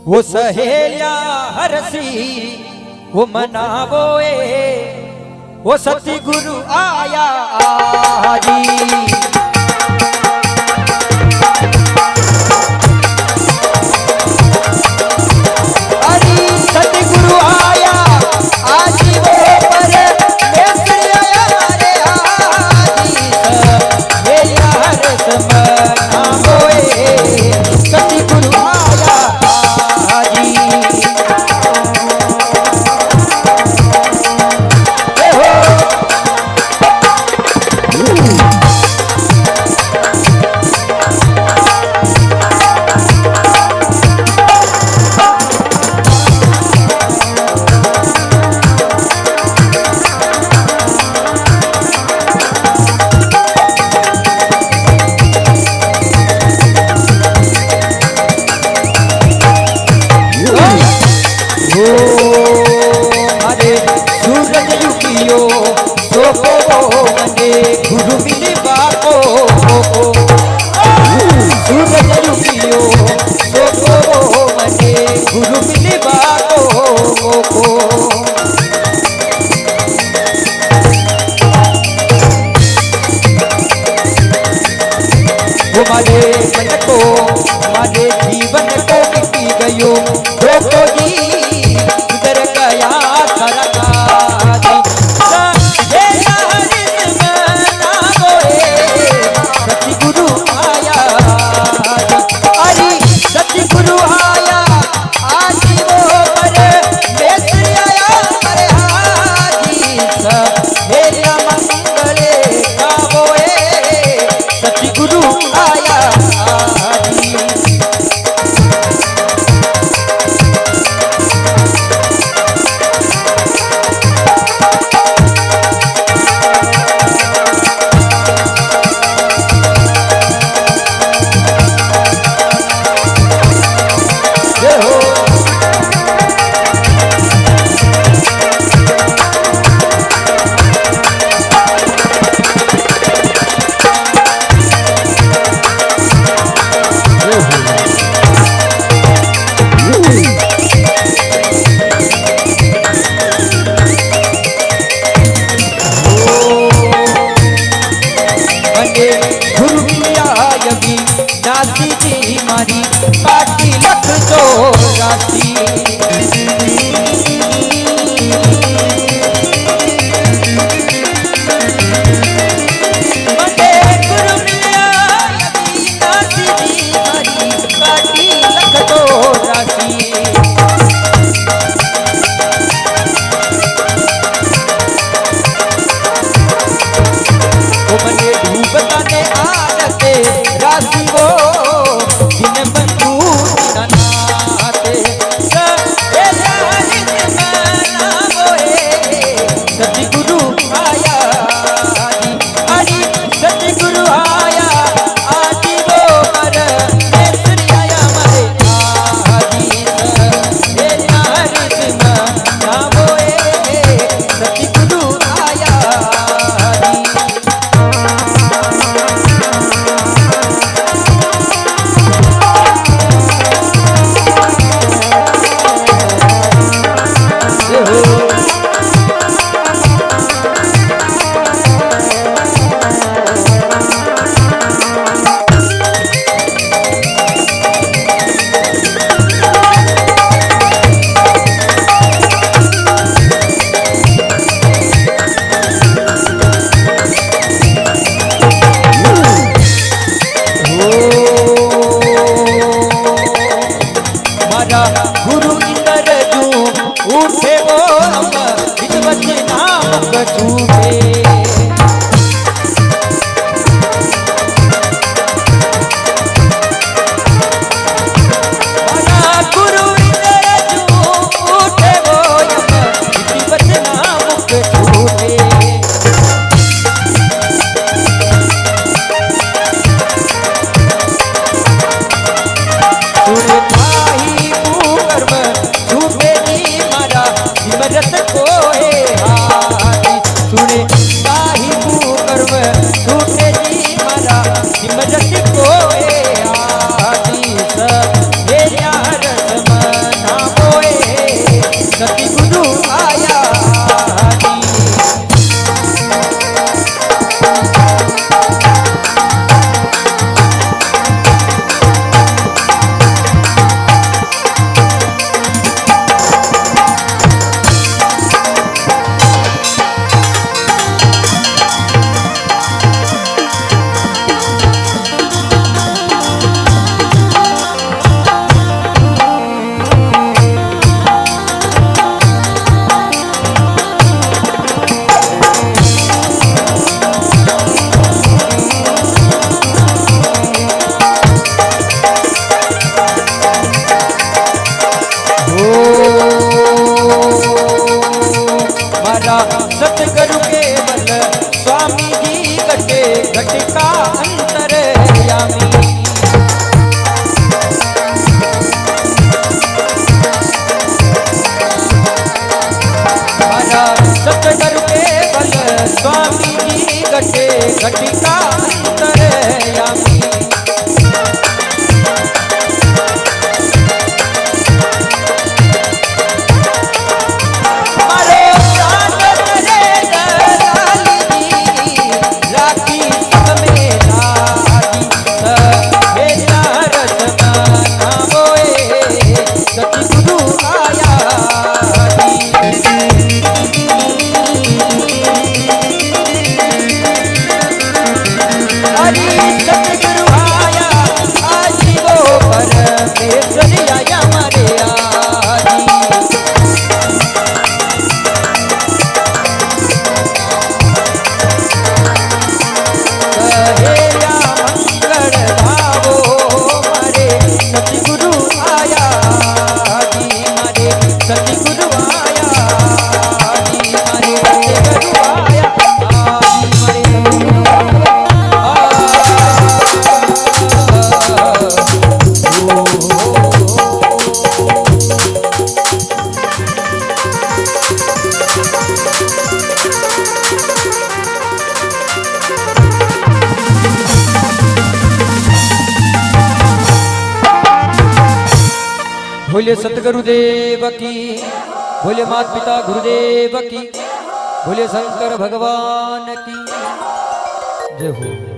वो सहेलिया हरसी वो मनावोए वो सतगुरु आया जी। हमारे जीवन को मिटी गयो तो जी उधर गया सतगुरु आया अरे सतगुरु आया आज वो परमेश्वर आया अरे हाजी मेरा मंगले का बोए सतगुरु आया नाती जी मारी पाटी लख चौरासी गुरु इंदर जू उठे वो विद्वत नाम छूटे गुरु इंदर जू उठे वो विद्वत नाम छूटे को है हाथी सुने सतगुरु केवल स्वामी जी घटे घट का अंतर यामी। सतगुरु केवल स्वामी जी घटे घट का अंतर यामी। बोले सतगुरुदेव की, बोले माता पिता गुरुदेव की, बोले शंकर भगवान की जय हो।